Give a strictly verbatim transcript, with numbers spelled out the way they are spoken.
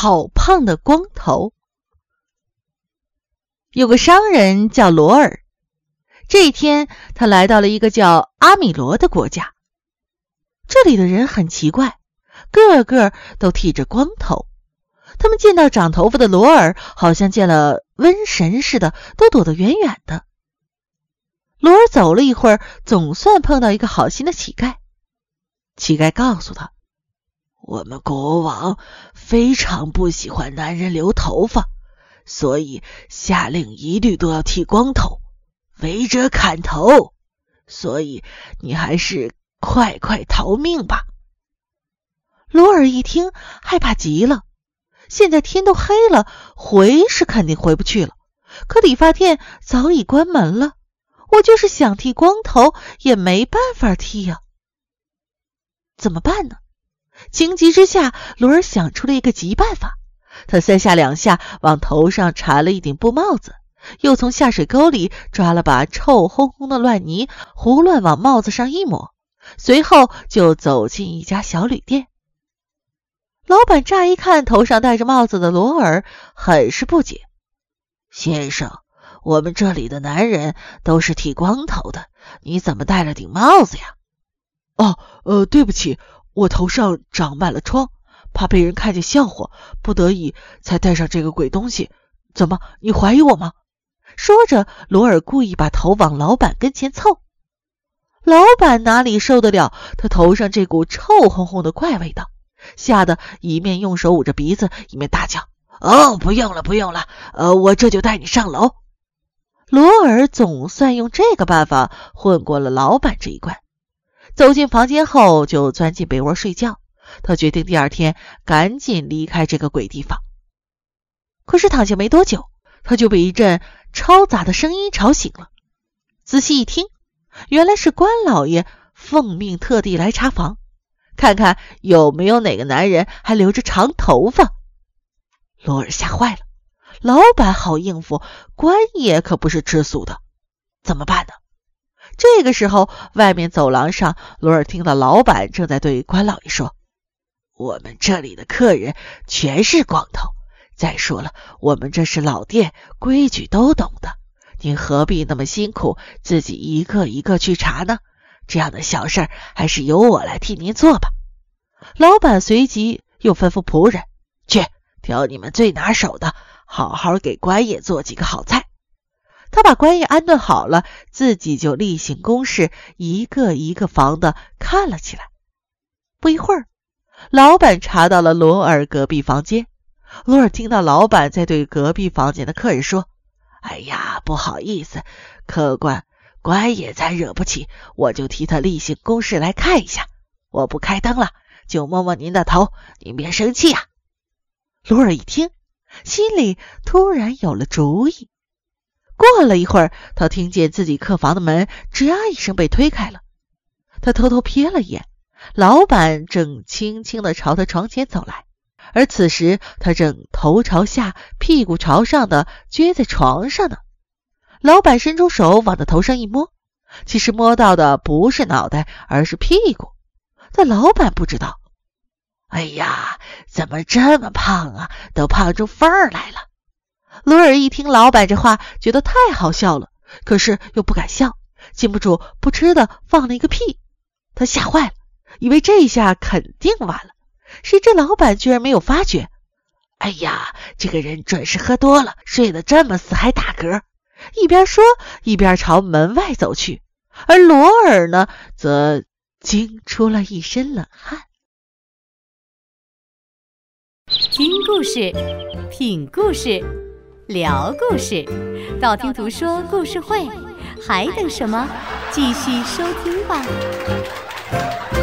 好胖的光头。有个商人叫罗尔，这一天他来到了一个叫阿米罗的国家。这里的人很奇怪，个个都剃着光头，他们见到长头发的罗尔，好像见了瘟神似的，都躲得远远的。罗尔走了一会儿，总算碰到一个好心的乞丐。乞丐告诉他，我们国王非常不喜欢男人留头发，所以下令一律都要剃光头，违者砍头，所以你还是快快逃命吧。罗尔一听，害怕极了，现在天都黑了，回是肯定回不去了，可理发店早已关门了，我就是想剃光头也没办法剃呀、啊。怎么办呢？情急之下，罗尔想出了一个急办法。他三下两下往头上缠了一顶布帽子，又从下水沟里抓了把臭烘烘的乱泥，胡乱往帽子上一抹，随后就走进一家小旅店。老板乍一看头上戴着帽子的罗尔，很是不解。先生，我们这里的男人都是剃光头的，你怎么戴了顶帽子呀？哦，呃，对不起，我头上长满了疮，怕被人看见笑话，不得已才戴上这个鬼东西。怎么，你怀疑我吗？说着，罗尔故意把头往老板跟前凑。老板哪里受得了他头上这股臭烘烘的怪味道，吓得一面用手捂着鼻子，一面大叫：哦，不用了，不用了，呃，我这就带你上楼。罗尔总算用这个办法混过了老板这一关。走进房间后，就钻进被窝睡觉。他决定第二天赶紧离开这个鬼地方。可是躺下没多久，他就被一阵嘈杂的声音吵醒了。仔细一听，原来是关老爷奉命特地来查房，看看有没有哪个男人还留着长头发。罗尔吓坏了，老板好应付，关爷可不是吃素的，怎么办呢？这个时候，外面走廊上，罗尔听到老板正在对关老爷说，我们这里的客人全是光头，再说了，我们这是老店，规矩都懂的，您何必那么辛苦，自己一个一个去查呢？这样的小事还是由我来替您做吧。老板随即又吩咐仆人，去挑你们最拿手的，好好给关爷做几个好菜。他把关爷安顿好了，自己就例行公事，一个一个房的看了起来。不一会儿，老板查到了罗尔隔壁房间。罗尔听到老板在对隔壁房间的客人说，哎呀，不好意思，客官，关爷咱惹不起，我就替他例行公事来看一下，我不开灯了，就摸摸您的头，您别生气啊。罗尔一听，心里突然有了主意。过了一会儿，他听见自己客房的门吱一声被推开了。他偷偷瞥了一眼，老板正轻轻地朝他床前走来，而此时他正头朝下，屁股朝上的撅在床上呢。老板伸出手往他头上一摸，其实摸到的不是脑袋，而是屁股。但老板不知道，哎呀，怎么这么胖啊，都胖出缝儿来了。罗尔一听老板这话，觉得太好笑了，可是又不敢笑，禁不住扑哧的放了一个屁。他吓坏了，以为这下肯定完了，谁知老板居然没有发觉。哎呀，这个人准是喝多了，睡得这么死还打嗝。一边说一边朝门外走去，而罗尔呢，则惊出了一身冷汗。 听故事，品故事，聊故事，道听途说故事会，还等什么？继续收听吧。